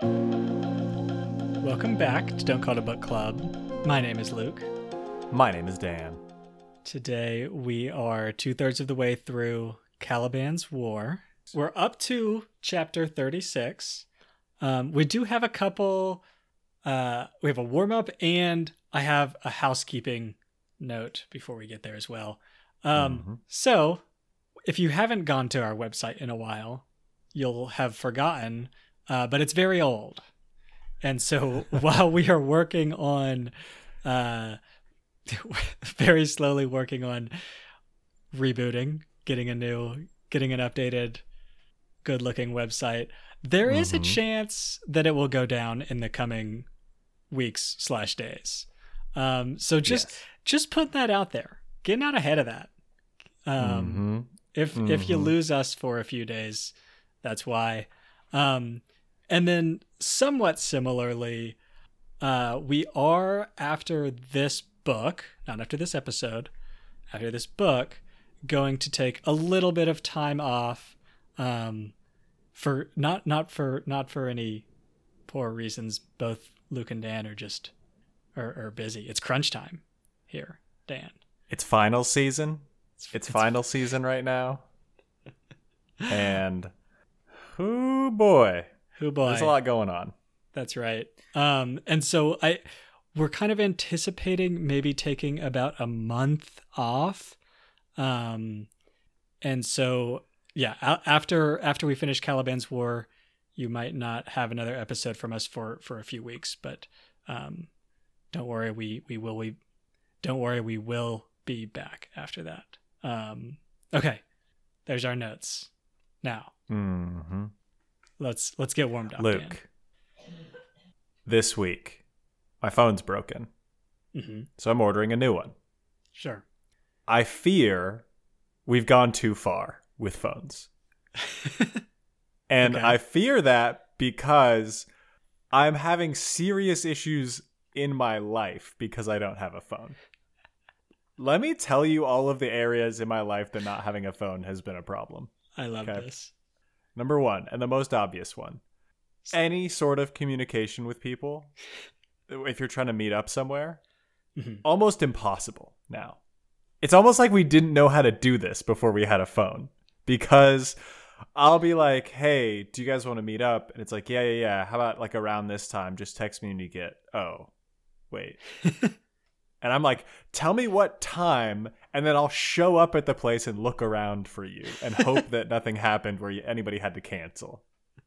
Welcome back to Don't Call It a Book Club. My name is Luke. My name is Dan. Today we are 2/3 of the way through Caliban's War. We're up to chapter 36. We do have a couple, we have a warm-up, and I have a housekeeping note before we get there as well. So if you haven't gone to our website in a while, you'll have forgotten, but it's very old. And so while we are working on, very slowly working on rebooting, getting an updated, good-looking website, there is a chance that it will go down in the coming weeks/days. So just put that out there. Getting out ahead of that. If you lose us for a few days, that's why. And then somewhat similarly, we are, after this book, not after this episode, after this book, going to take a little bit of time off, for not for any poor reasons. Both Luke and Dan are busy. It's crunch time here, Dan. It's final season. It's final season right now. And oh boy. There's a lot going on. That's right. And so we're kind of anticipating maybe taking about a month off. And so, yeah, after we finish Caliban's War, you might not have another episode from us for a few weeks, but don't worry, we will be back after that. Okay, there's our notes. Now, let's get warmed up. Luke, Dan. This week, my phone's broken, so I'm ordering a new one. Sure. I fear we've gone too far with phones. And okay. I fear that because I'm having serious issues in my life because I don't have a phone. Let me tell you all of the areas in my life that not having a phone has been a problem. I love this. Number one, and the most obvious one, any sort of communication with people, if you're trying to meet up somewhere, almost impossible now. It's almost like we didn't know how to do this before we had a phone, because I'll be like, hey, do you guys want to meet up? And it's like, yeah. How about like around this time? Just text me when you get, oh, wait. And I'm like, tell me what time, and then I'll show up at the place and look around for you and hope that nothing happened where anybody had to cancel.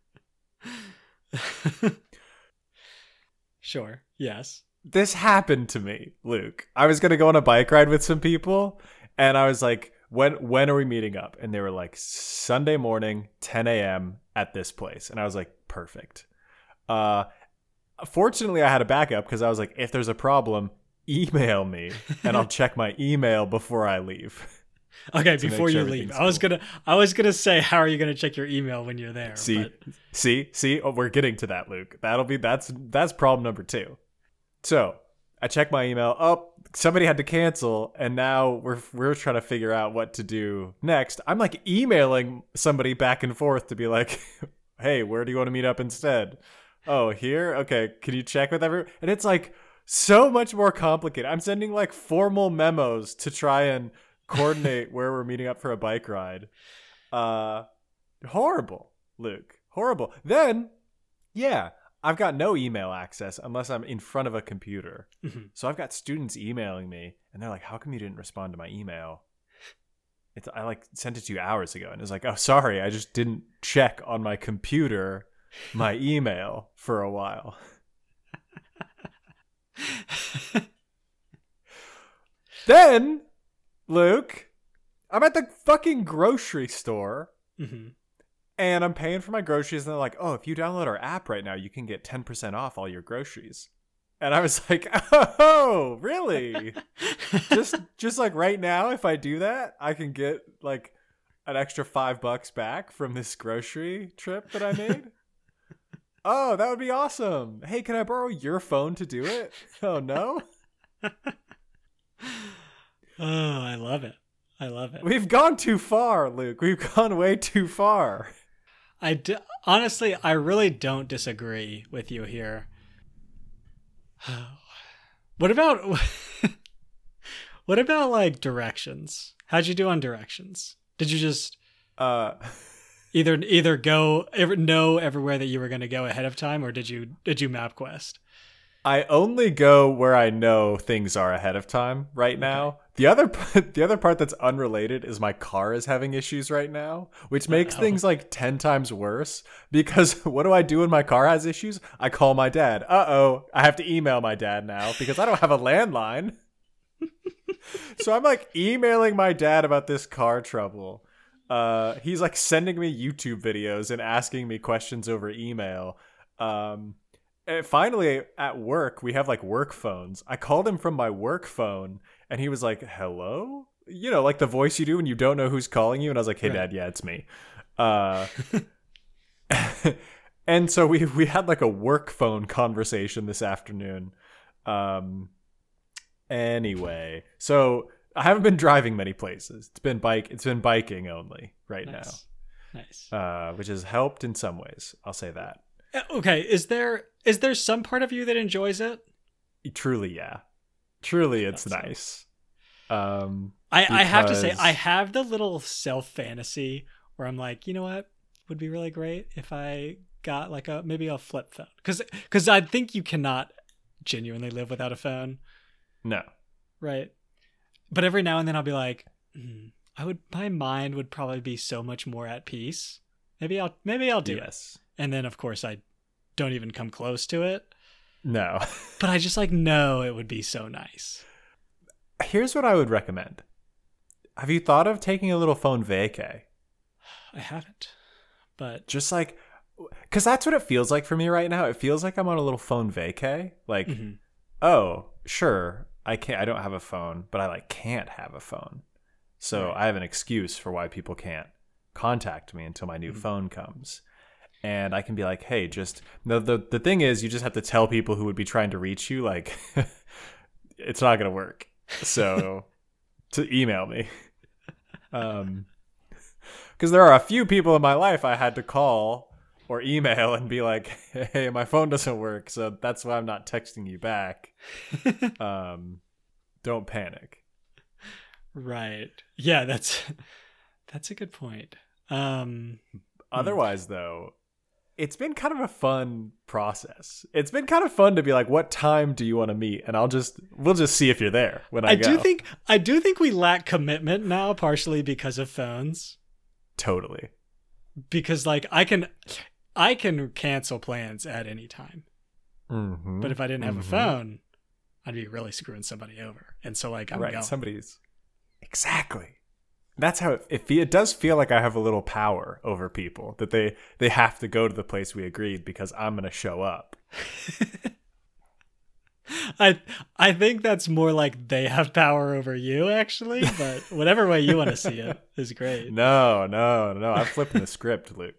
Sure. Yes. This happened to me, Luke. I was going to go on a bike ride with some people, and I was like, when are we meeting up? And they were like, Sunday morning, 10 a.m. at this place. And I was like, perfect. Fortunately, I had a backup because I was like, if there's a problem, email me and I'll check my email before I leave. Okay, before you leave. I was gonna say, how are you gonna check your email when you're there? See, oh, we're getting to that, Luke. That's problem number 2. So I check my email. Oh, somebody had to cancel, and now we're trying to figure out what to do next. I'm like emailing somebody back and forth to be like, hey, where do you want to meet up instead? Oh, here? Okay, can you check with everyone? And it's like so much more complicated. I'm sending like formal memos to try and coordinate where we're meeting up for a bike ride. Horrible, Luke. Horrible. Then, yeah, I've got no email access unless I'm in front of a computer. So I've got students emailing me, and they're like, how come you didn't respond to my email? I like sent it to you hours ago. And it's like, oh, sorry, I just didn't check on my computer my email for a while. Then, Luke, I'm at the fucking grocery store, and I'm paying for my groceries, and they're like, oh, if you download our app right now, you can get 10% off all your groceries. And I was like, oh, really? just like right now, if I do that, I can get like an extra $5 back from this grocery trip that I made? Oh, that would be awesome. Hey, can I borrow your phone to do it? Oh, no? Oh, I love it. We've gone too far, Luke. We've gone way too far. Honestly, I really don't disagree with you here. What about what about like directions? How'd you do on directions? Did you just either know everywhere that you were going to go ahead of time, or did you MapQuest? I only go where I know things are ahead of time right now. The other part that's unrelated is my car is having issues right now, which makes things like 10 times worse, because what do I do when my car has issues? I call my dad. I have to email my dad now because I don't have a landline. So I'm like emailing my dad about this car trouble. He's like sending me YouTube videos and asking me questions over email. And finally, at work, we have like work phones. I called him from my work phone, and he was like, hello? You know, like the voice you do when you don't know who's calling you. And I was like, hey, Dad, yeah, it's me. And so we had like a work phone conversation this afternoon. Anyway, so I haven't been driving many places. It's been biking only right now. Nice. Which has helped in some ways. I'll say that. Okay, is there some part of you that enjoys it? Truly, yeah. Truly, it's nice. I have to say, I have the little self fantasy where I'm like, you know what would be really great if I got like maybe a flip phone, because I think you cannot genuinely live without a phone. No. Right. But every now and then I'll be like, my mind would probably be so much more at peace. Maybe I'll do it. And then, of course, I don't even come close to it. No. But I just like know it would be so nice. Here's what I would recommend. Have you thought of taking a little phone vacay? I haven't. But just like, because that's what it feels like for me right now. It feels like I'm on a little phone vacay. Like, oh, sure, I don't have a phone, but I like can't have a phone. So I have an excuse for why people can't contact me until my new phone comes. And I can be like, hey, just the thing is, you just have to tell people who would be trying to reach you, like, it's not going to work. So to email me. Because there are a few people in my life I had to call or email and be like, hey, my phone doesn't work. So that's why I'm not texting you back. Don't panic. Right. Yeah, that's a good point. Otherwise, though, it's been kind of a fun process. It's been kind of fun to be like, what time do you want to meet? And we'll just see if you're there when I go. I do think we lack commitment now, partially because of phones. Totally. Because like I can cancel plans at any time. But if I didn't have a phone, I'd be really screwing somebody over. And so like I'm going. Somebody's exactly. That's how it does feel like I have a little power over people, that they have to go to the place we agreed because I'm going to show up. I think that's more like they have power over you, actually, but whatever way you want to see it is great. No. I'm flipping the script, Luke.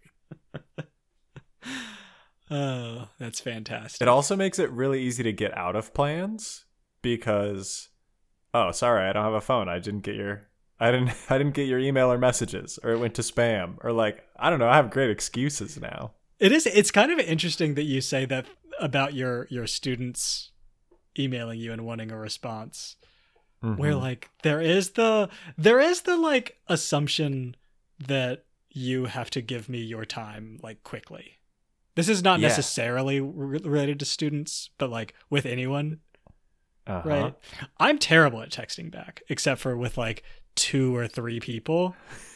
Oh, that's fantastic. It also makes it really easy to get out of plans because, oh, sorry, I don't have a phone. I didn't get your email or messages, or it went to spam, or like, I don't know. I have great excuses now. It's kind of interesting that you say that about your students emailing you and wanting a response, where like there is the like assumption that you have to give me your time like quickly. This is not necessarily related to students, but like with anyone, right? I'm terrible at texting back, except for with like 2 or 3 people.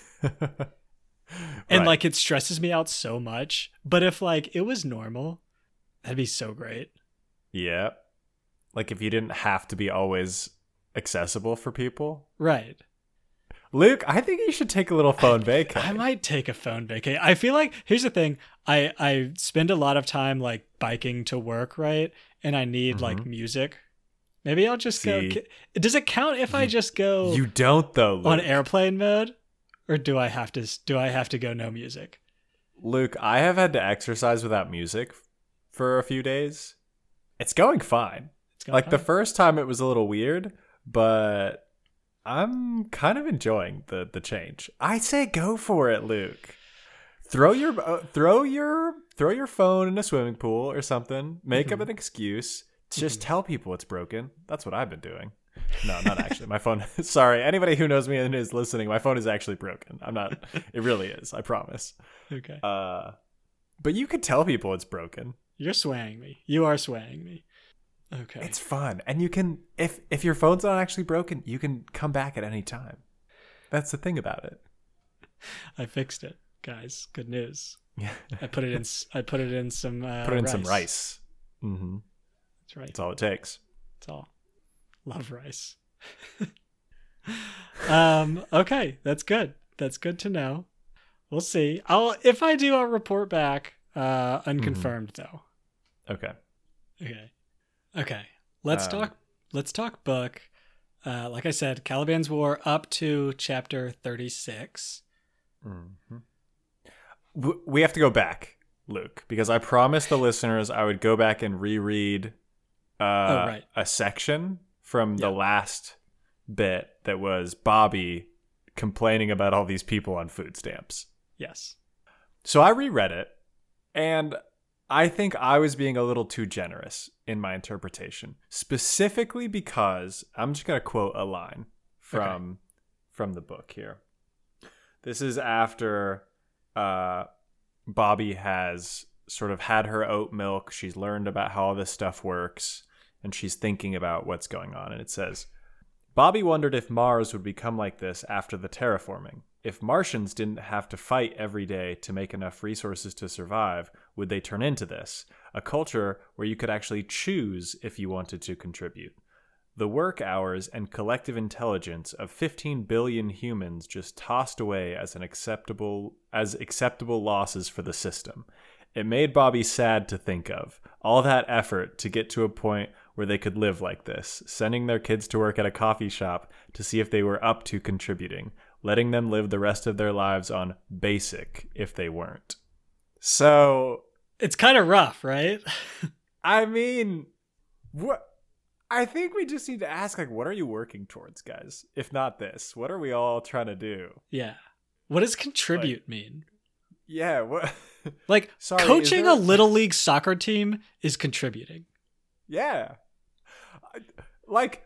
And like it stresses me out so much. But if like it was normal, that'd be so great. Yeah. Like if you didn't have to be always accessible for people. Right. Luke, I think you should take a little phone vacay. I might take a phone vacay. I feel like, here's the thing. I spend a lot of time like biking to work, right? And I need like music. Maybe I'll just go. Does it count if I just go? You don't though, Luke. On airplane mode, or do I have to go no music? Luke, I have had to exercise without music for a few days. It's going fine. The first time it was a little weird, but I'm kind of enjoying the change. I say go for it, Luke. throw your phone in a swimming pool or something. Make up an excuse. Just tell people it's broken. That's what I've been doing. No, not actually. My phone. Sorry, anybody who knows me and is listening, my phone is actually broken. I'm not. It really is. I promise. Okay. But you could tell people it's broken. You're swaying me. You are swaying me. Okay. It's fun, and you can. If your phone's not actually broken, you can come back at any time. That's the thing about it. I fixed it, guys. Good news. I put it in some. Put it in some rice. Mm-hmm. That's right. That's all it takes. That's all. Love rice. Okay, that's good. That's good to know. We'll see. If I do, I'll report back. Unconfirmed though. Okay. Let's talk book. Like I said, Caliban's War up to chapter 36. Mm-hmm. We have to go back, Luke, because I promised the listeners I would go back and reread a section from the last bit that was Bobby complaining about all these people on food stamps. Yes. So I reread it, and I think I was being a little too generous in my interpretation, specifically because I'm just going to quote a line from the book here. This is after Bobby has sort of had her oat milk. She's learned about how all this stuff works, and she's thinking about what's going on. And it says, Bobby wondered if Mars would become like this after the terraforming. If Martians didn't have to fight every day to make enough resources to survive, would they turn into this? A culture where you could actually choose if you wanted to contribute. The work hours and collective intelligence of 15 billion humans just tossed away as acceptable losses for the system. It made Bobby sad to think of. All that effort to get to a point where they could live like this, sending their kids to work at a coffee shop to see if they were up to contributing, letting them live the rest of their lives on basic if they weren't. So it's kind of rough, right? I mean, what? I think we just need to ask, like, what are you working towards, guys? If not this, what are we all trying to do? Yeah. What does contribute mean? Yeah. What? Like, sorry, coaching a little league soccer team is contributing. Yeah. Like,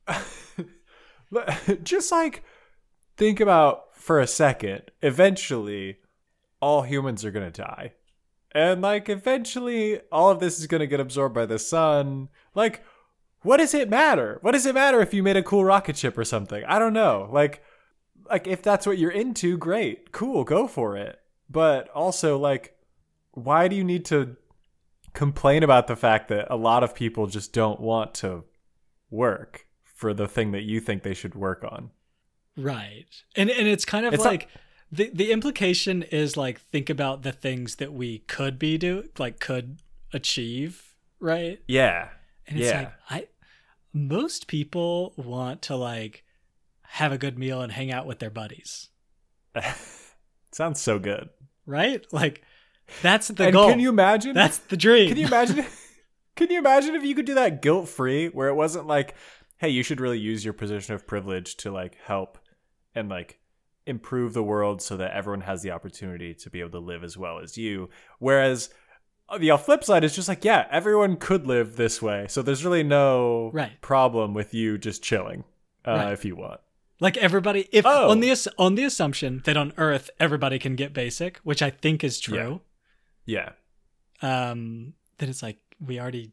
just like, think about for a second, eventually all humans are going to die. And like, eventually all of this is going to get absorbed by the sun. Like, what does it matter? What does it matter if you made a cool rocket ship or something? I don't know. Like if that's what you're into, great. Cool, go for it. But also, like, why do you need to complain about the fact that a lot of people just don't want to work for the thing that you think they should work on? Right. And it's kind of like the implication is like, think about the things that we could could achieve, right? Yeah. And it's like most people want to like have a good meal and hang out with their buddies. Sounds so good. Right? Like, that's the goal. Can you imagine? That's the dream. Can you imagine? Can you imagine if you could do that guilt-free, where it wasn't like, hey, you should really use your position of privilege to like help and like improve the world so that everyone has the opportunity to be able to live as well as you. Whereas the flip side is just like, yeah, everyone could live this way. So there's really no problem with you just chilling if you want. Like everybody, on the assumption that on Earth everybody can get basic, which I think is true. Yeah. Then it's like we already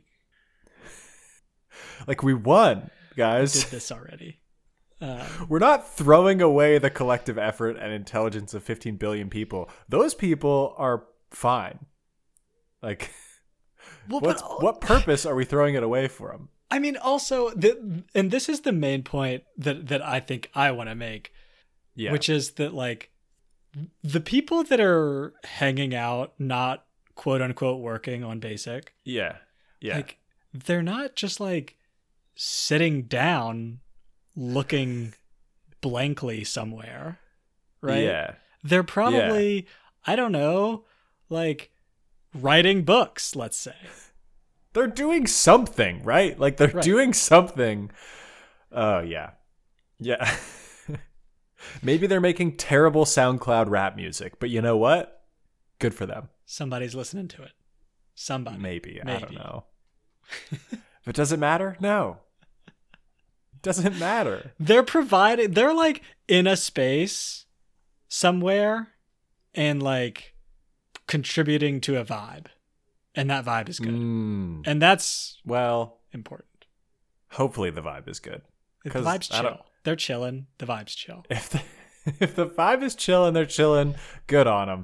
like we won, guys. We did this already. We're not throwing away the collective effort and intelligence of 15 billion people. Those people are fine. Like, what purpose are we throwing it away for them? I mean, also, and this is the main point that I think I want to make, which is that, like, the people that are hanging out, not quote unquote working on basic, like, they're not just like sitting down looking blankly somewhere, right? Yeah. They're probably, I don't know, like writing books, let's say. They're doing something, right? Like they're doing something. Oh, yeah. Yeah. Maybe they're making terrible SoundCloud rap music, but you know what? Good for them. Somebody's listening to it. Somebody. Maybe. I don't know. But does it matter? No. Doesn't matter. They're like in a space somewhere and like contributing to a vibe. And that vibe is good. And that's important. Hopefully the vibe is good. If the vibe's chill. They're chilling. The vibe's chill. If the vibe is chill and they're chilling, good on them.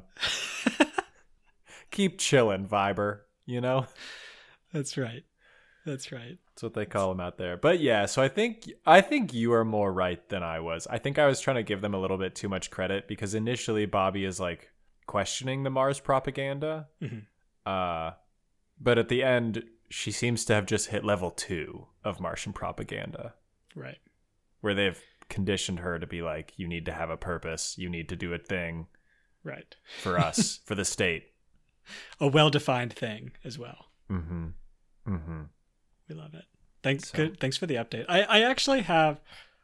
Keep chilling, Viber, you know? That's right. That's what they call them out there. But yeah, so I think you are more right than I was. I think I was trying to give them a little bit too much credit because initially Bobby is like questioning the Mars propaganda. Mm-hmm. But at the end, she seems to have just hit level 2 of Martian propaganda. Right. Where they've conditioned her to be like, you need to have a purpose. You need to do a thing. Right. For us, for the state. A well-defined thing as well. Mm-hmm. Mm-hmm. We love it. Thanks for the update. I actually have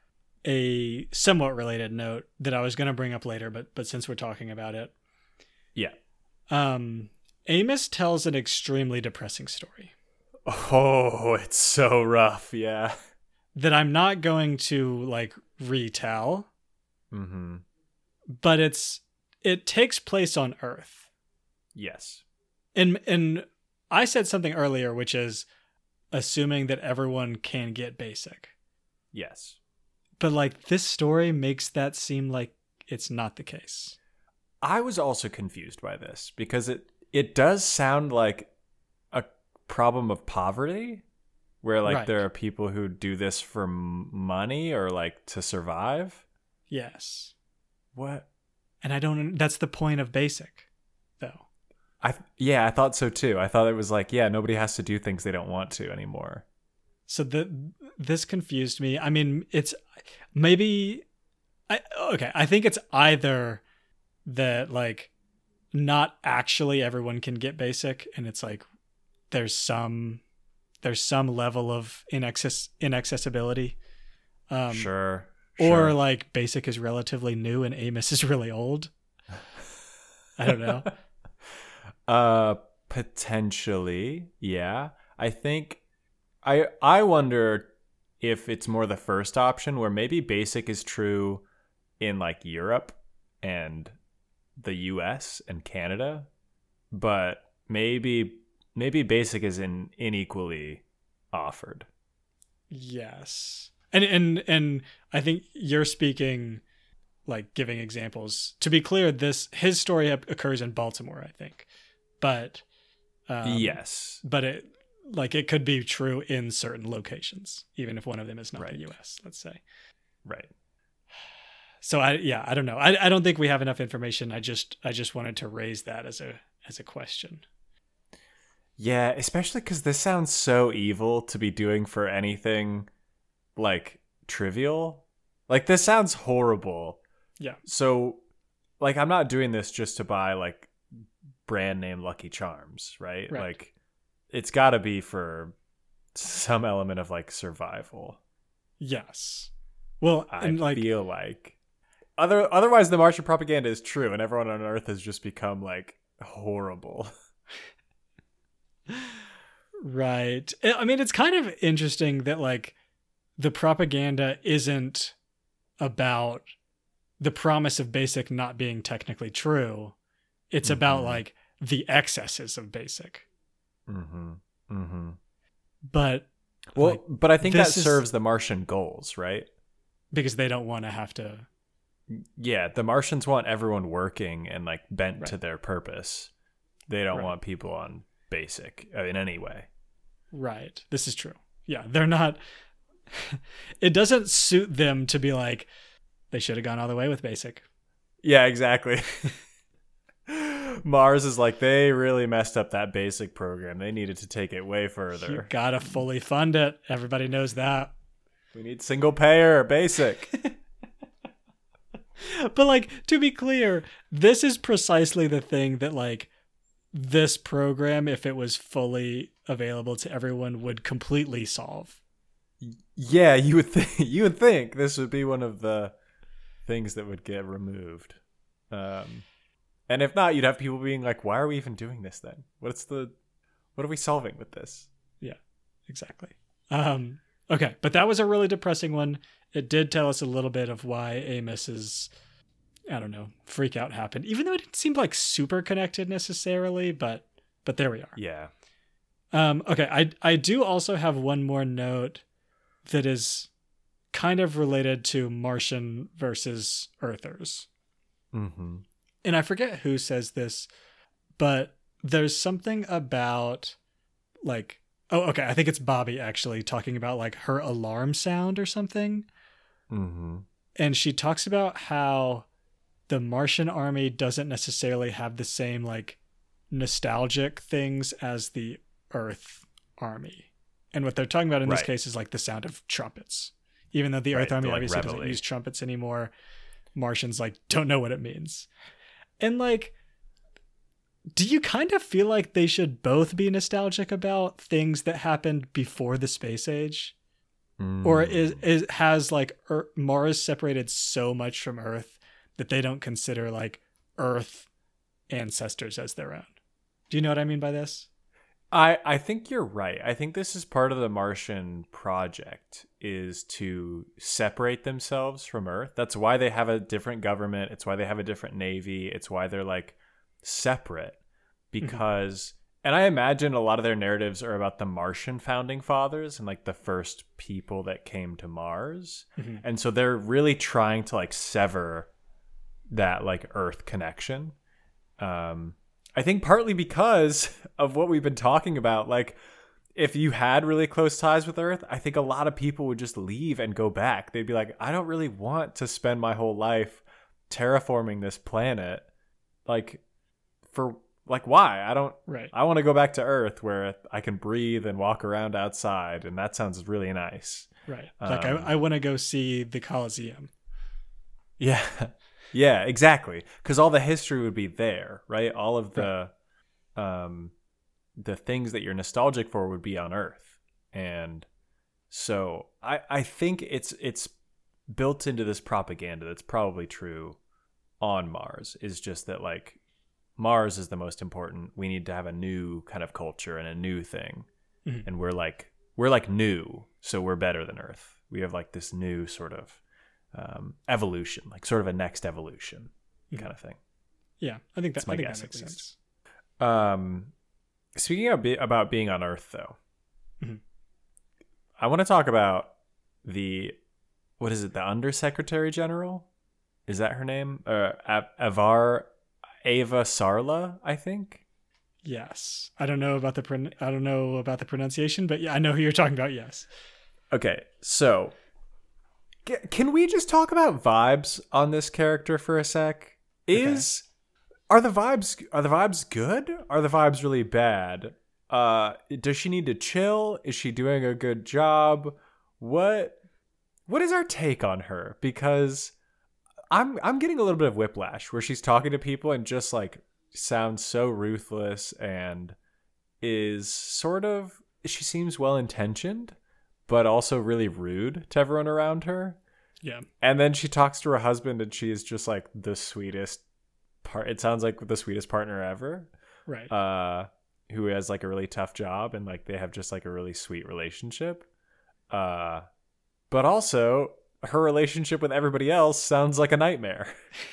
a somewhat related note that I was going to bring up later, but since we're talking about it. Yeah. Amos tells an extremely depressing story. Oh, it's so rough. Yeah. That I'm not going to like retell. Mm-hmm. But it takes place on Earth. Yes. And I said something earlier, which is assuming that everyone can get basic. Yes. But like this story makes that seem like it's not the case. I was also confused by this because it does sound like a problem of poverty where like there are people who do this for money or like to survive. Yes. What? And that's the point of basic though. I thought so too. I thought it was like, nobody has to do things they don't want to anymore. So this confused me. I mean, it's maybe I think it's either that like not actually everyone can get basic and it's like there's some level of inaccessibility. Sure. Or like basic is relatively new and Amos is really old. I don't know. Potentially, yeah. I think I wonder if it's more the first option where maybe basic is true in like Europe and the US and Canada, but maybe basic is unequally offered. Yes. And I think you're speaking like giving examples. To be clear, his story occurs in Baltimore, I think. But yes. But it could be true in certain locations, even if one of them is not the US, let's say. Right. So I don't know. I don't think we have enough information. I just wanted to raise that as a question. Yeah, especially because this sounds so evil to be doing for anything like trivial. Like this sounds horrible. Yeah. So like I'm not doing this just to buy like brand name Lucky Charms, right? Like it's got to be for some element of like survival. Yes. Well, I feel like otherwise the Martian propaganda is true and everyone on Earth has just become like horrible. Right. I mean, it's kind of interesting that like the propaganda isn't about the promise of basic not being technically true. It's about like the excesses of basic. Mm-hmm. Mm-hmm. But but I think that serves the Martian goals, right? Because they don't want to have to. Yeah, the Martians want everyone working and like bent to their purpose. They don't want people on basic in any way. Right. This is true. Yeah, they're not. It doesn't suit them to be like, they should have gone all the way with basic. Yeah, exactly. Mars is like, they really messed up that basic program. They needed to take it way further. You gotta fully fund it. Everybody knows that. We need single payer basic. But like, to be clear, this is precisely the thing that like this program, if it was fully available to everyone, would completely solve. Yeah, you would think this would be one of the things that would get removed. And if not, you'd have people being like, why are we even doing this then? What are we solving with this? Yeah, exactly. Okay, but that was a really depressing one. It did tell us a little bit of why Amos's, I don't know, freak out happened, even though it didn't seem like super connected necessarily, but there we are. Yeah. Okay, I do also have one more note that is kind of related to Martian versus Earthers. Mm-hmm. And I forget who says this, but there's something about like, oh, okay, I think it's Bobby actually talking about like her alarm sound or something. Mm-hmm. And she talks about how the Martian army doesn't necessarily have the same like nostalgic things as the Earth army. And what they're talking about in this case is like the sound of trumpets. Even though the Earth army obviously doesn't use trumpets anymore, Martians like don't know what it means. And like, do you kind of feel like they should both be nostalgic about things that happened before the space age? Or has like Mars separated so much from Earth that they don't consider like Earth ancestors as their own? Do you know what I mean by this? I think you're right. I think this is part of the Martian project, is to separate themselves from Earth. That's why they have a different government. It's why they have a different navy. It's why they're like separate, because and I imagine a lot of their narratives are about the Martian founding fathers and like the first people that came to Mars. And so they're really trying to like sever that like Earth connection. I think partly because of what we've been talking about. Like, if you had really close ties with Earth, I think a lot of people would just leave and go back. They'd be like, I don't really want to spend my whole life terraforming this planet. Like, for like, why? I want to go back to Earth where I can breathe and walk around outside, and that sounds really nice. Right. Like, I want to go see the Colosseum. Yeah. Yeah, exactly. Because all the history would be there, right? All of the things that you're nostalgic for would be on Earth. And so I think it's built into this propaganda that's probably true on Mars, is just that like Mars is the most important. We need to have a new kind of culture and a new thing. And we're like new, so we're better than Earth. We have like this new sort of evolution, like sort of a next evolution kind of thing. Yeah, I think that makes sense. Speaking about being on Earth, though, I want to talk about the Undersecretary General? Is that her name? Ava Sarla, I think. Yes, I don't know about the pronunciation, but yeah, I know who you're talking about. Yes. Okay, so. Can we just talk about vibes on this character for a sec? Are the vibes good? Are the vibes really bad? Does she need to chill? Is she doing a good job? What is our take on her? Because I'm getting a little bit of whiplash where she's talking to people and just like sounds so ruthless, and she seems well intentioned, but also really rude to everyone around her. Yeah. And then she talks to her husband, and she is just like the sweetest it sounds like the sweetest partner ever. Right. Who has like a really tough job, and like they have just like a really sweet relationship. But also her relationship with everybody else sounds like a nightmare.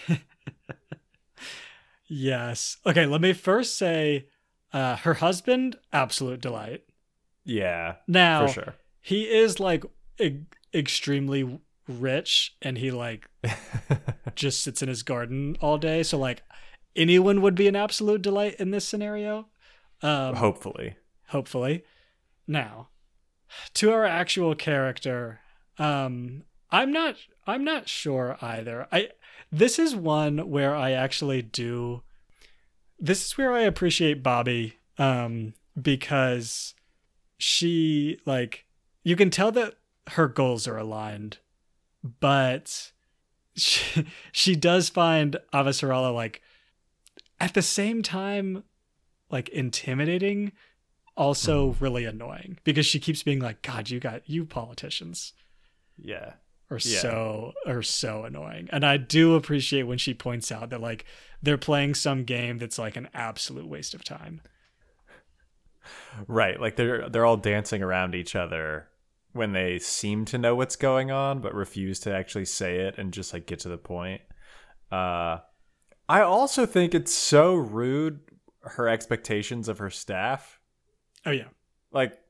Yes. Okay, let me first say her husband, absolute delight. Yeah. Now, for sure. He is like extremely rich, and he like just sits in his garden all day. So like anyone would be an absolute delight in this scenario. Hopefully. Now, to our actual character, I'm not sure either. This is one where I actually do. This is where I appreciate Bobby, because she like. You can tell that her goals are aligned, but she does find Avasarala like at the same time like intimidating, also really annoying, because she keeps being like, God, you politicians. Yeah. are so annoying. And I do appreciate when she points out that like they're playing some game that's like an absolute waste of time. Right, like they're all dancing around each other when they seem to know what's going on but refuse to actually say it and just like get to the point. I also think it's so rude, her expectations of her staff. Oh yeah. Like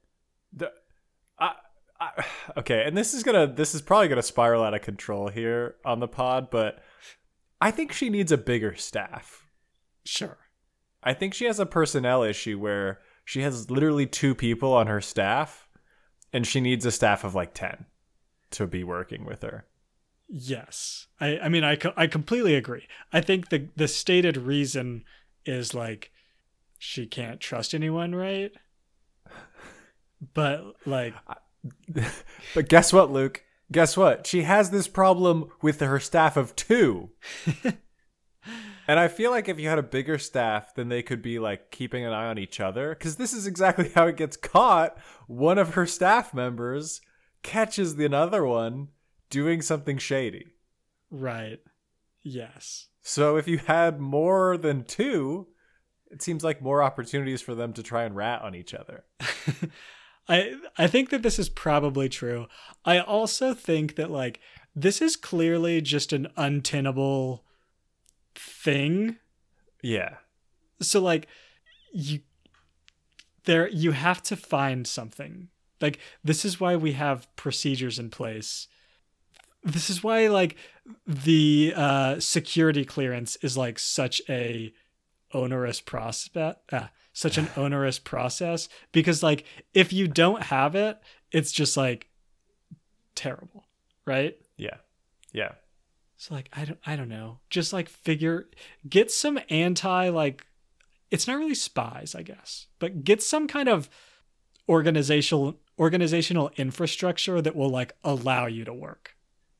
okay, and this is probably gonna spiral out of control here on the pod, but I think she needs a bigger staff. Sure. I think she has a personnel issue where she has literally 2 people on her staff, and she needs a staff of like 10 to be working with her. Yes. I mean, I completely agree. I think the stated reason is like she can't trust anyone, right? But like... But guess what, Luke? Guess what? She has this problem with her staff of 2. And I feel like if you had a bigger staff, then they could be like keeping an eye on each other. Because this is exactly how it gets caught. One of her staff members catches the other one doing something shady. Right. Yes. So if you had more than 2, it seems like more opportunities for them to try and rat on each other. I think that this is probably true. I also think that like this is clearly just an untenable thing. Yeah. So like you have to find something. Like this is why we have procedures in place. This is why like the security clearance is like such a onerous process, because like if you don't have it, it's just like terrible, right? Yeah. So like I don't know, just like get some like it's not really spies, I guess, but get some kind of organizational infrastructure that will like allow you to work.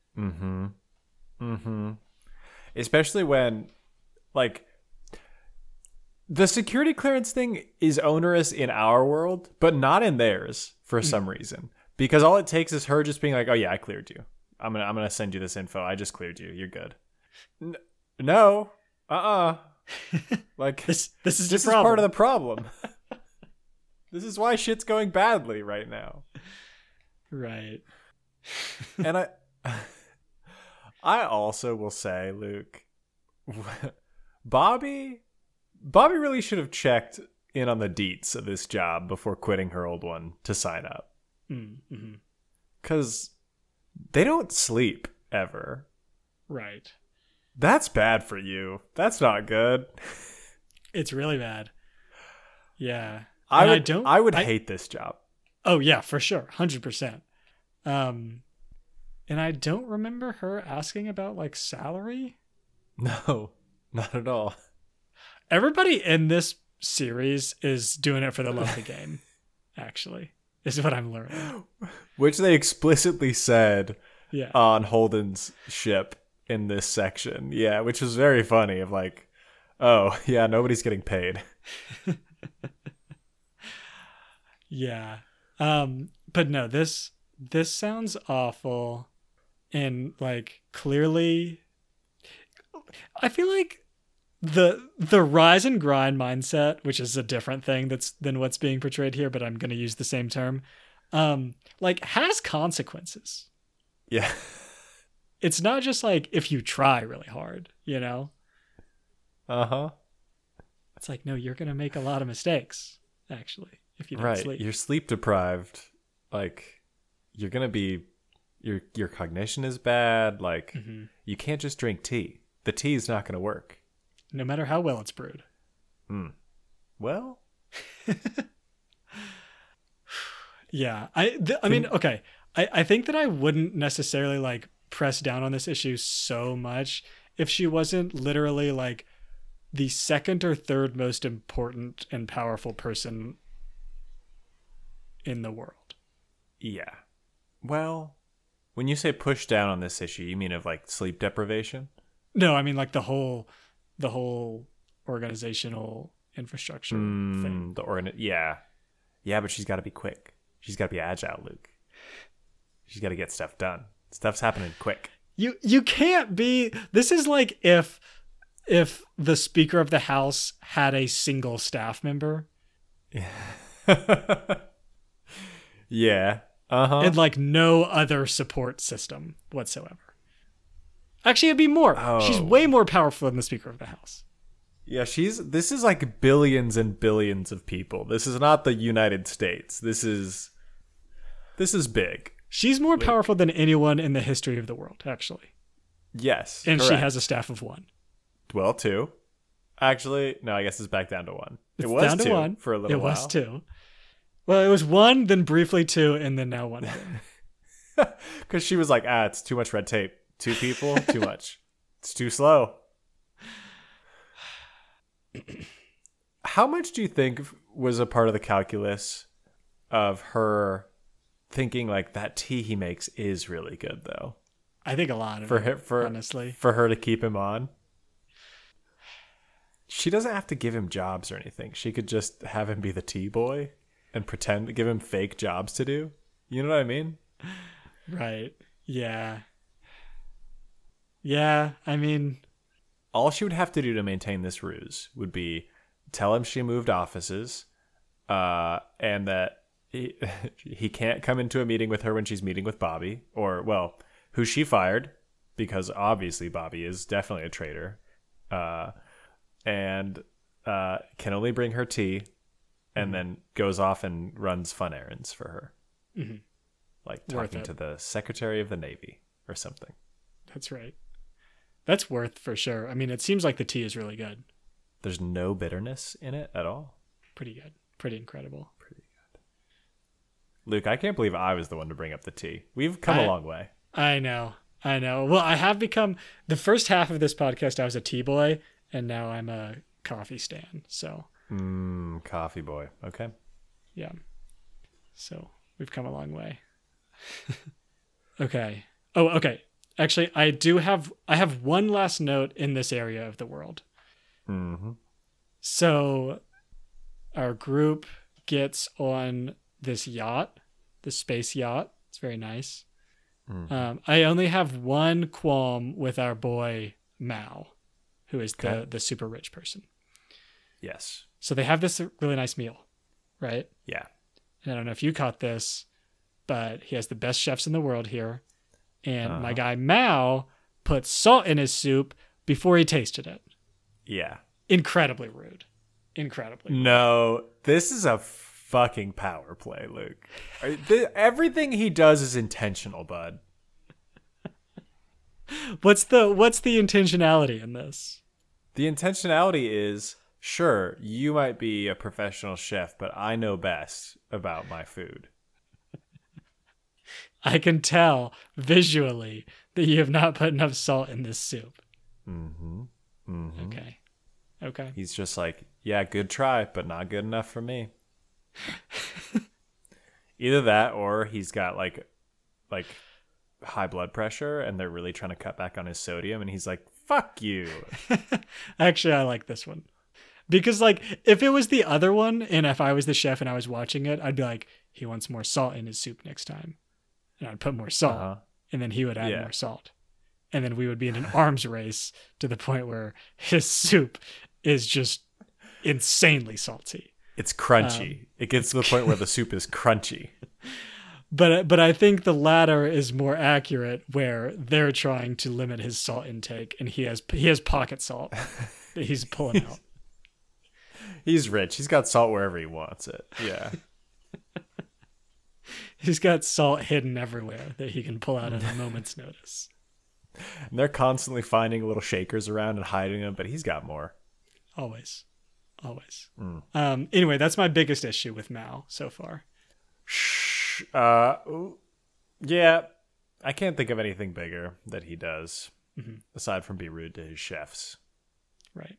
Especially when like the security clearance thing is onerous in our world, but not in theirs for some reason. Because all it takes is her just being like, "Oh yeah, I cleared you. I'm gonna send you this info. I just cleared you. You're good." No, like this is part of the problem. This is why shit's going badly right now. Right. And I also will say, Luke, Bobby really should have checked in on the deets of this job before quitting her old one to sign up. Because they don't sleep ever. Right. That's bad for you. That's not good. It's really bad. Yeah. I would hate this job. Oh yeah, for sure. 100%. And I don't remember her asking about like salary. No, not at all. Everybody in this series is doing it for the love of the game, actually, is what I'm learning. Which they explicitly said yeah. on Holden's ship in this section. Yeah, which was very funny of like, oh, yeah, nobody's getting paid. Yeah. But no, this sounds awful. And like clearly I feel like the rise and grind mindset, which is a different thing than what's being portrayed here, but I'm going to use the same term, like has consequences. Yeah. It's not just like if you try really hard, you know? Uh-huh. It's like, no, you're going to make a lot of mistakes, actually, if you don't sleep. You're sleep deprived. Like, you're going to be, your cognition is bad. Like, you can't just drink tea. The tea is not going to work. No matter how well it's brewed. Well. Yeah. I mean, okay. I think that I wouldn't necessarily like press down on this issue so much if she wasn't literally like the second or third most important and powerful person in the world. Yeah. Well, when you say push down on this issue, you mean of like sleep deprivation? No, I mean like the whole organizational infrastructure thing. Yeah, but she's got to be quick. She's got to be agile, Luke. She's got to get stuff done. Stuff's happening quick. You can't be. This is like if the Speaker of the House had a single staff member. Yeah. Uh-huh. And like no other support system whatsoever. Actually, it'd be more. Oh. She's way more powerful than the Speaker of the House. Yeah, this is like billions and billions of people. This is not the United States. This is big. She's more powerful than anyone in the history of the world, actually. Yes. And correct. she has a staff of 1. Well, 2. Actually, no, I guess it's back down to 1. It's it was down to 2 1 for a little while. It was 2. Well, it was 1, then briefly 2, and then now 1 again. Because she was like, it's too much red tape. 2 people, too much. It's too slow. How much do you think was a part of the calculus of her thinking like that tea he makes is really good, though? I think a lot of honestly. For her to keep him on. She doesn't have to give him jobs or anything. She could just have him be the tea boy and pretend to give him fake jobs to do. You know what I mean? Right. Yeah. Yeah, I mean, all she would have to do to maintain this ruse would be tell him she moved offices, and that he can't come into a meeting with her when she's meeting with Bobby, or, well, who she fired, because obviously Bobby is definitely a traitor, and can only bring her tea, and then goes off and runs fun errands for her. Mm-hmm. Like talking to the Secretary of the Navy or something. That's right. That's worth for sure. I mean, it seems like the tea is really good. There's no bitterness in it at all. Pretty good. Pretty incredible. Pretty good. Luke, I can't believe I was the one to bring up the tea. We've come a long way. I know. Well, I have become, the first half of this podcast, I was a tea boy, and now I'm a coffee stan. So. Coffee boy. Okay. Yeah. So we've come a long way. Okay. Oh, okay. Actually, I have one last note in this area of the world. Mm-hmm. So our group gets on this yacht, the space yacht. It's very nice. Mm-hmm. I only have one qualm with our boy Mao, who is the super rich person. Yes. So they have this really nice meal, right? Yeah. And I don't know if you caught this, but he has the best chefs in the world here. And my guy Mao put salt in his soup before he tasted it. Yeah. Incredibly rude. Incredibly rude. No, this is a fucking power play, Luke. Everything he does is intentional, bud. What's the intentionality in this? The intentionality is, sure, you might be a professional chef, but I know best about my food. I can tell visually that you have not put enough salt in this soup. Mm-hmm. Mm-hmm. Okay. He's just like, yeah, good try, but not good enough for me. Either that, or he's got like high blood pressure, and they're really trying to cut back on his sodium, and he's like, fuck you. Actually, I like this one. Because like, if it was the other one, and if I was the chef and I was watching it, I'd be like, he wants more salt in his soup next time. And I'd put more salt, and then he would add more salt. And then we would be in an arms race to the point where his soup is just insanely salty. It's crunchy. It gets to the point where the soup is crunchy. But I think the latter is more accurate, where they're trying to limit his salt intake, and he has pocket salt that he's pulling out. He's rich. He's got salt wherever he wants it. Yeah. He's got salt hidden everywhere that he can pull out at a moment's notice. And they're constantly finding little shakers around and hiding them, but he's got more. Always. Anyway, that's my biggest issue with Mao so far. Yeah, I can't think of anything bigger that he does, aside from be rude to his chefs. Right.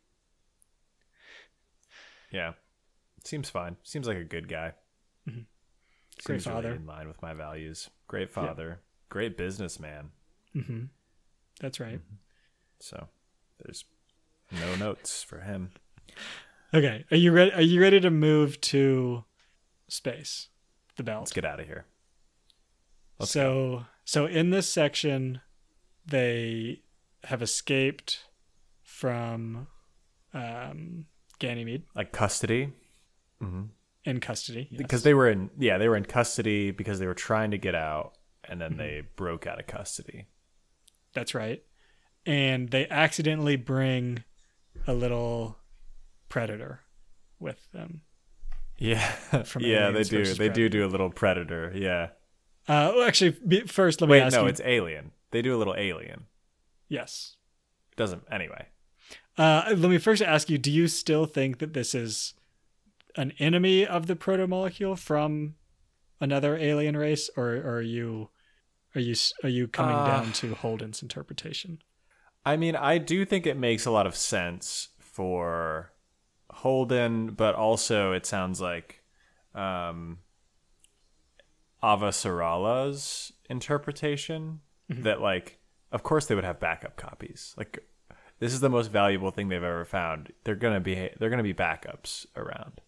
Yeah. Seems fine. Seems like a good guy. Mm-hmm. Great father. Really in line with my values. Great father. Yeah. Great businessman. Mm-hmm. That's right. Mm-hmm. So there's no notes for him. Okay. Are you ready? Are you ready to move to space? The belt. Let's get out of here. So So in this section, they have escaped from Ganymede. Like custody. Mm-hmm. In custody, yes. Because they were in custody because they were trying to get out, and then they broke out of custody. That's right. And they accidentally bring a little predator with them. Yeah. Yeah, they do. They do a little predator. Yeah. Actually, first, let me ask you. No, it's alien. They do a little alien. Yes. Doesn't, anyway. Let me first ask you, do you still think that this is an enemy of the protomolecule from another alien race, or are you coming down to Holden's interpretation? I mean, I do think it makes a lot of sense for Holden, but also it sounds like Avasarala's interpretation that, like, of course they would have backup copies. Like, this is the most valuable thing they've ever found. They're gonna be backups around.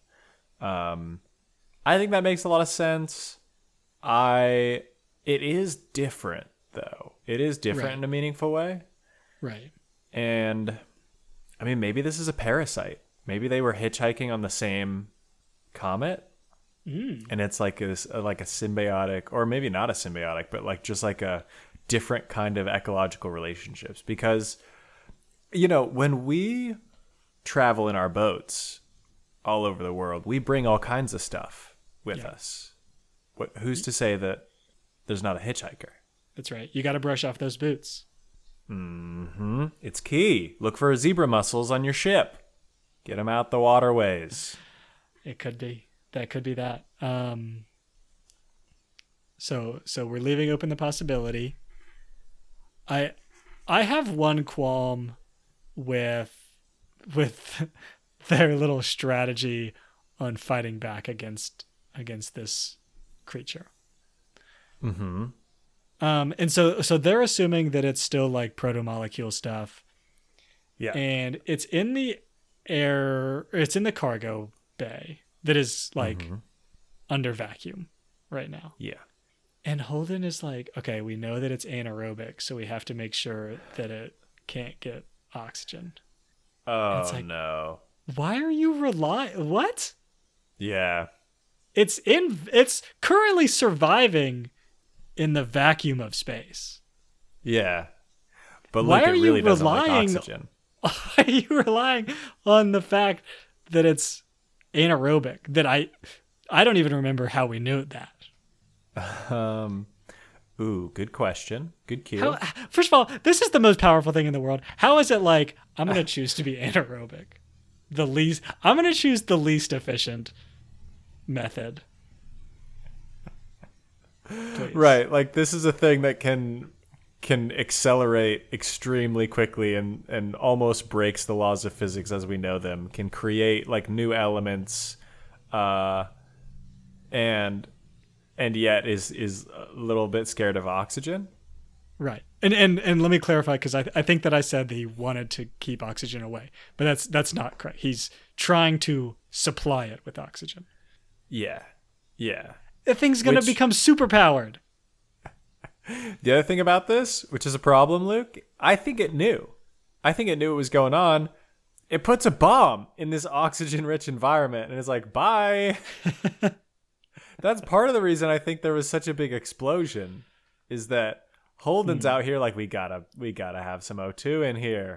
I think that makes a lot of sense. It is different though. It is different in a meaningful way. Right. And I mean, maybe this is a parasite. Maybe they were hitchhiking on the same comet. And it's like a symbiotic, or maybe not a symbiotic, but like just like a different kind of ecological relationships. Because, you know, when we travel in our boats all over the world, we bring all kinds of stuff with us. Who's to say that there's not a hitchhiker? That's right. You got to brush off those boots. Mm-hmm. It's key. Look for zebra mussels on your ship. Get them out the waterways. It could be. That could be that. So we're leaving open the possibility. I have one qualm with their little strategy on fighting back against this creature. Mm-hmm. And so they're assuming that it's still like protomolecule stuff. Yeah. And it's in the air, it's in the cargo bay that is like under vacuum right now. Yeah. And Holden is like, okay, we know that it's anaerobic, so we have to make sure that it can't get oxygen. Oh, like, no. Why are you what? Yeah. It's currently surviving in the vacuum of space. Yeah. But look, it really doesn't like oxygen. Why are you relying on the fact that it's anaerobic? That I don't even remember how we knew that. Ooh, good question. Good cue. First of all, this is the most powerful thing in the world. How is it like, I'm going to choose to be anaerobic? I'm going to choose the least efficient method. Please. Right. Like, this is a thing that can accelerate extremely quickly and almost breaks the laws of physics as we know them, can create like new elements, and yet is a little bit scared of oxygen. Right. And let me clarify, because I think that I said that he wanted to keep oxygen away, but that's not correct. He's trying to supply it with oxygen. Yeah. Yeah. The thing's going to become superpowered. The other thing about this, which is a problem, Luke, I think it knew what was going on. It puts a bomb in this oxygen-rich environment and it's like, bye. That's part of the reason I think there was such a big explosion, is that Holden's out here like, we gotta have some O2 in here.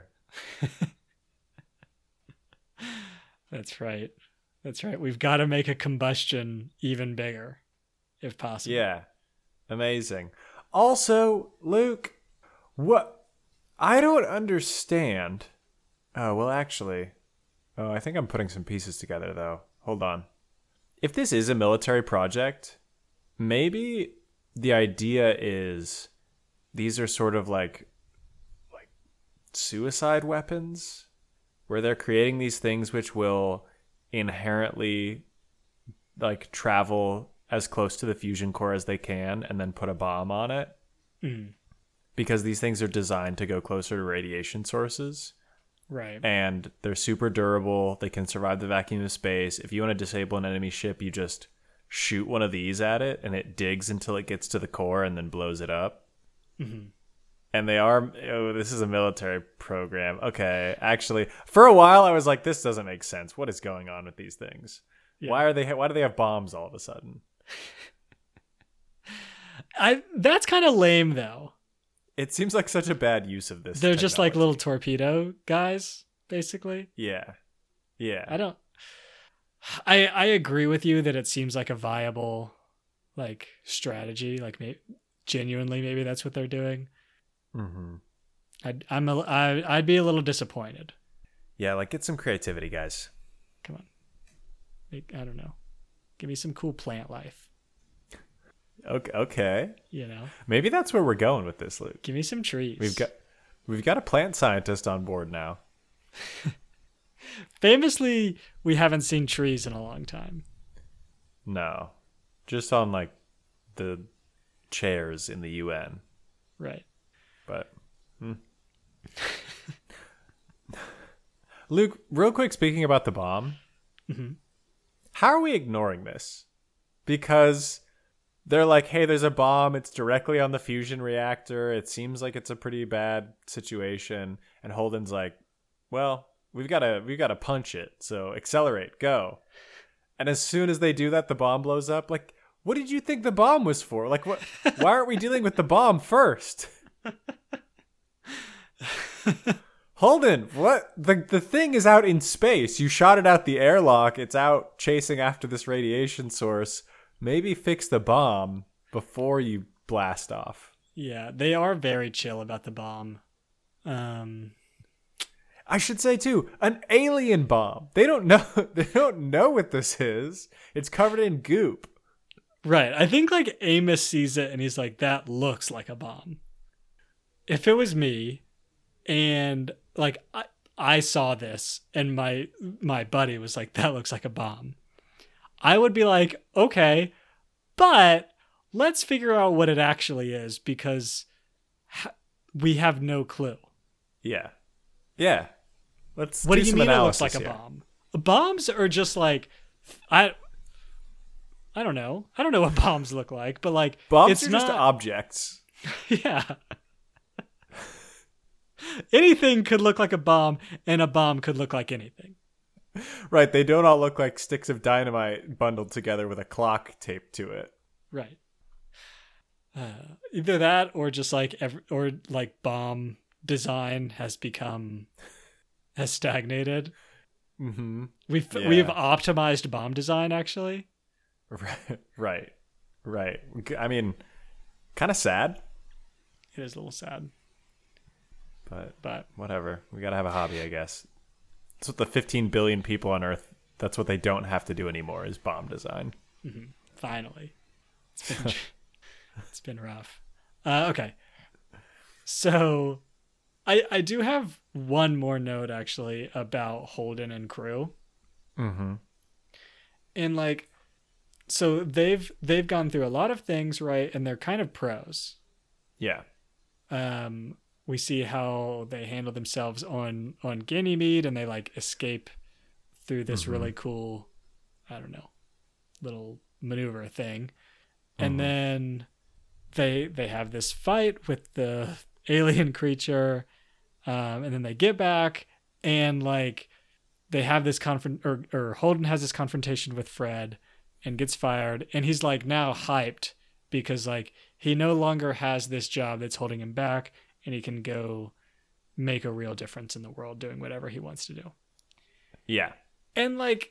That's right. We've got to make a combustion even bigger, if possible. Yeah. Amazing. Also, Luke, what I don't understand. Oh, well, actually. Oh, I think I'm putting some pieces together, though. Hold on. If this is a military project, maybe the idea is these are sort of like suicide weapons, where they're creating these things which will inherently like travel as close to the fusion core as they can and then put a bomb on it. Because these things are designed to go closer to radiation sources. Right. And they're super durable. They can survive the vacuum of space. If you want to disable an enemy ship, you just shoot one of these at it and it digs until it gets to the core and then blows it up. Mm-hmm. And they are, oh, this is a military program. Okay. Actually, for a while I was like, this doesn't make sense. What is going on with these things? Yeah. Why do they have bombs all of a sudden? That's kind of lame though. It seems like such a bad use of this. They're just like little torpedo guys, basically. Yeah. Yeah. I agree with you that it seems like a viable like strategy. Like genuinely, maybe that's what they're doing. Mm-hmm. I'd be a little disappointed. Yeah, like get some creativity, guys. Come on. I don't know. Give me some cool plant life. Okay. You know. Maybe that's where we're going with this, Luke. Give me some trees. We've got a plant scientist on board now. Famously, we haven't seen trees in a long time. No. Just on like the chairs in the UN. Right. But Luke, real quick, speaking about the bomb, how are we ignoring this? Because they're like, hey, there's a bomb. It's directly on the fusion reactor. It seems like it's a pretty bad situation. And Holden's like, well, we've got to punch it. So accelerate, go. And as soon as they do that, the bomb blows up. Like, what did you think the bomb was for? Like, what? Why aren't we dealing with the bomb first? Holden, what? The thing is out in space. You shot it out the airlock. It's out chasing after this radiation source. Maybe fix the bomb before you blast off. Yeah, they are very chill about the bomb. I should say too, an alien bomb. They don't know. They don't know what this is. It's covered in goop. Right. I think like Amos sees it and he's like, "That looks like a bomb." If it was me, and like I saw this, and my buddy was like, "That looks like a bomb," I would be like, "Okay, but let's figure out what it actually is because we have no clue." Yeah. Yeah. Let's What do you some mean it analysis looks like here. a bomb? Bombs are just like I don't know. I don't know what bombs look like, but like Bombs are just objects. Yeah. Anything could look like a bomb, and a bomb could look like anything. Right, they don't all look like sticks of dynamite bundled together with a clock taped to it. Right. Either that, or just like bomb design has stagnated. Mm-hmm. We've optimized bomb design actually. Right. I mean, kind of sad. It is a little sad. But whatever. We gotta have a hobby, I guess. That's what the 15 billion people on Earth, that's what they don't have to do anymore is bomb design. Mm-hmm. Finally. It's been rough. Okay. So I do have one more note actually about Holden and crew. Mm-hmm. And like, so they've gone through a lot of things, right? And they're kind of pros. Yeah. We see how they handle themselves on Ganymede, and they like escape through this really cool, I don't know, little maneuver thing. And then they have this fight with the alien creature, and then they get back, and like they have this or Holden has this confrontation with Fred and gets fired, and he's like now hyped because like he no longer has this job that's holding him back, and he can go make a real difference in the world doing whatever he wants to do. Yeah. And like,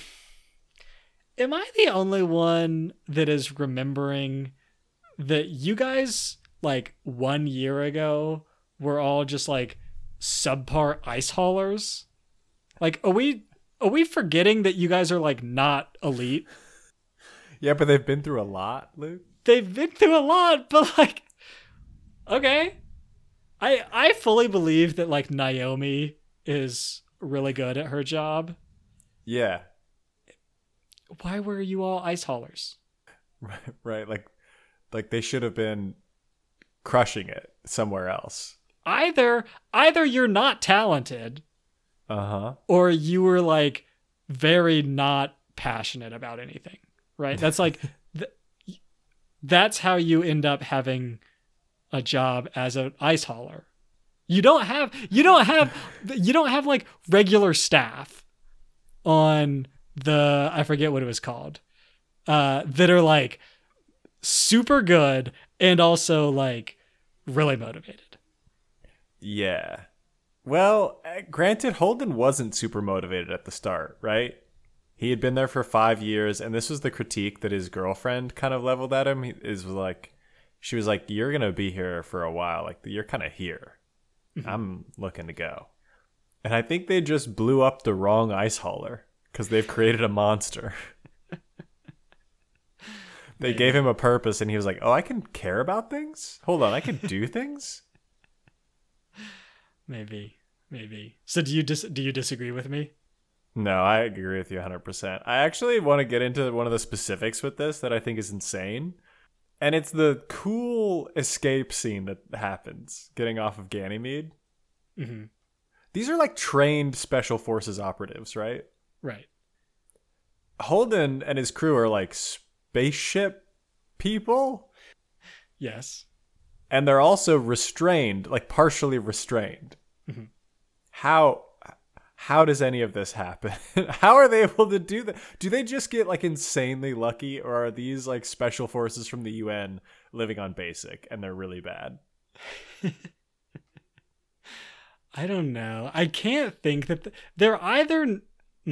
am I the only one that is remembering that you guys like 1 year ago were all just like subpar ice haulers? Like, are we forgetting that you guys are like not elite? Yeah, but they've been through a lot, Luke. They've been through a lot, but like, okay. I fully believe that like Naomi is really good at her job. Yeah. Why were you all ice haulers? Right. Like they should have been crushing it somewhere else. Either you're not talented, or you were like very not passionate about anything. Right? That's like that's how you end up having a job as an ice hauler. You don't have like regular staff on the, I forget what it was called, that are like super good and also like really motivated. Yeah. Well, granted, Holden wasn't super motivated at the start, right? He had been there for 5 years, and this was the critique that his girlfriend kind of leveled at him. She was like, "You're gonna be here for a while. Like, you're kind of here. I'm looking to go." And I think they just blew up the wrong ice hauler because they've created a monster. They gave him a purpose, and he was like, "Oh, I can care about things? Hold on, I can do things?" Maybe. So do you disagree with me? No, I agree with you 100%. I actually want to get into one of the specifics with this that I think is insane. And it's the cool escape scene that happens getting off of Ganymede. Mm-hmm. These are like trained special forces operatives, right? Right. Holden and his crew are like spaceship people. Yes. And they're also restrained, like partially restrained. Mm-hmm. How does any of this happen? How are they able to do that? Do they just get like insanely lucky, or are these like special forces from the UN living on basic and they're really bad? I don't know. I can't think that they're either.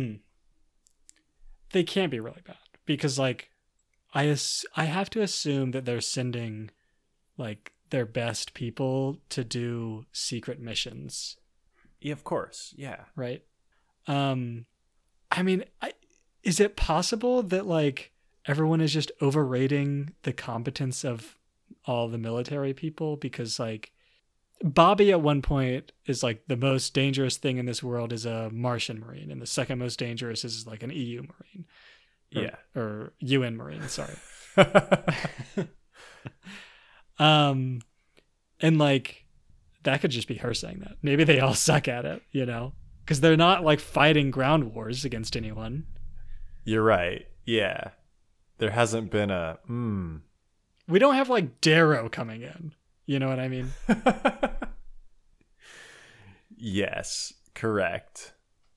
They can't be really bad because like I have to assume that they're sending like their best people to do secret missions. Yeah, of course. Yeah. Right. I mean, is it possible that like everyone is just overrating the competence of all the military people? Because like Bobby at one point is like the most dangerous thing in this world is a Martian Marine, and the second most dangerous is like an EU Marine. Or UN Marine, sorry. And like that could just be her saying that. Maybe they all suck at it, you know? Because they're not like fighting ground wars against anyone. You're right. Yeah. There hasn't been a We don't have like Darrow coming in. You know what I mean? Yes, correct.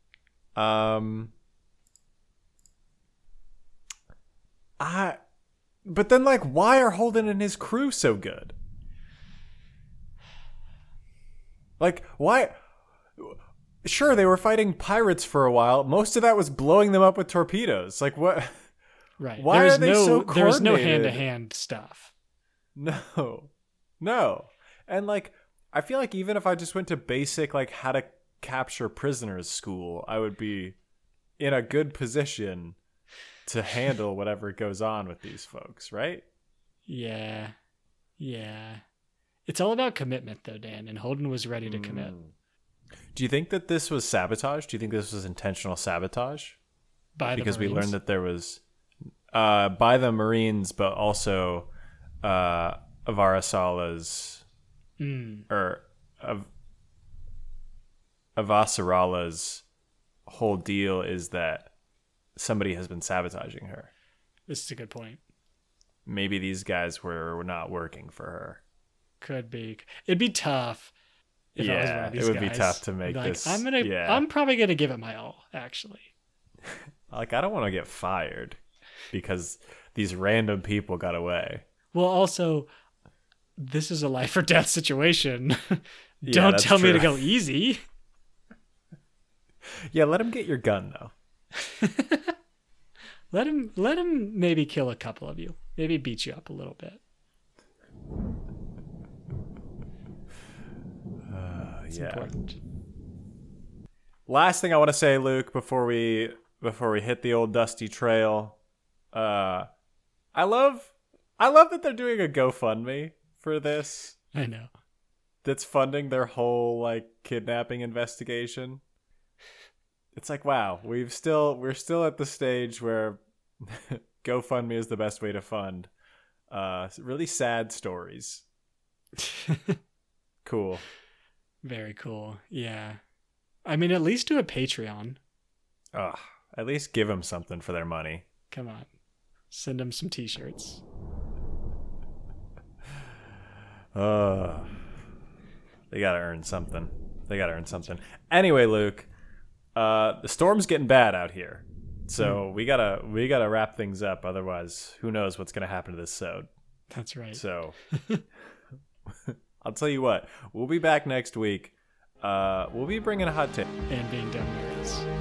But then like why are Holden and his crew so good? Like, why? Sure, they were fighting pirates for a while. Most of that was blowing them up with torpedoes. Like, what? Right. Why are they so coordinated? There's no hand-to-hand stuff. No. And, like, I feel like even if I just went to basic, like, how to capture prisoners school, I would be in a good position to handle whatever goes on with these folks, right? Yeah. It's all about commitment, though, Dan, and Holden was ready to commit. Do you think that this was sabotage? Do you think this was intentional sabotage? Because we learned that there was by the Marines, but also Avasarala's or Avasarala's whole deal is that somebody has been sabotaging her. This is a good point. Maybe these guys were not working for her. Could be. It'd be tough. If I was one of these it would guys. be tough to make like, this. I'm probably gonna give it my all, actually. Like, I don't want to get fired because these random people got away. Well, also, this is a life or death situation. Don't tell me to go easy. Yeah, let him get your gun though. Let him maybe kill a couple of you. Maybe beat you up a little bit. It's important. Last thing I want to say, Luke, before we hit the old dusty trail, I love that they're doing a GoFundMe for this. I know. That's funding their whole like kidnapping investigation. It's like, wow, we're still at the stage where GoFundMe is the best way to fund really sad stories. Cool. Very cool. Yeah. I mean, at least do a Patreon. At least give them something for their money. Come on. Send them some t-shirts. They gotta earn something. Anyway, Luke, the storm's getting bad out here, so we gotta wrap things up. Otherwise, who knows what's gonna happen to this sode? That's right. So, I'll tell you what. We'll be back next week. We'll be bringing a hot take and being dumb nerds.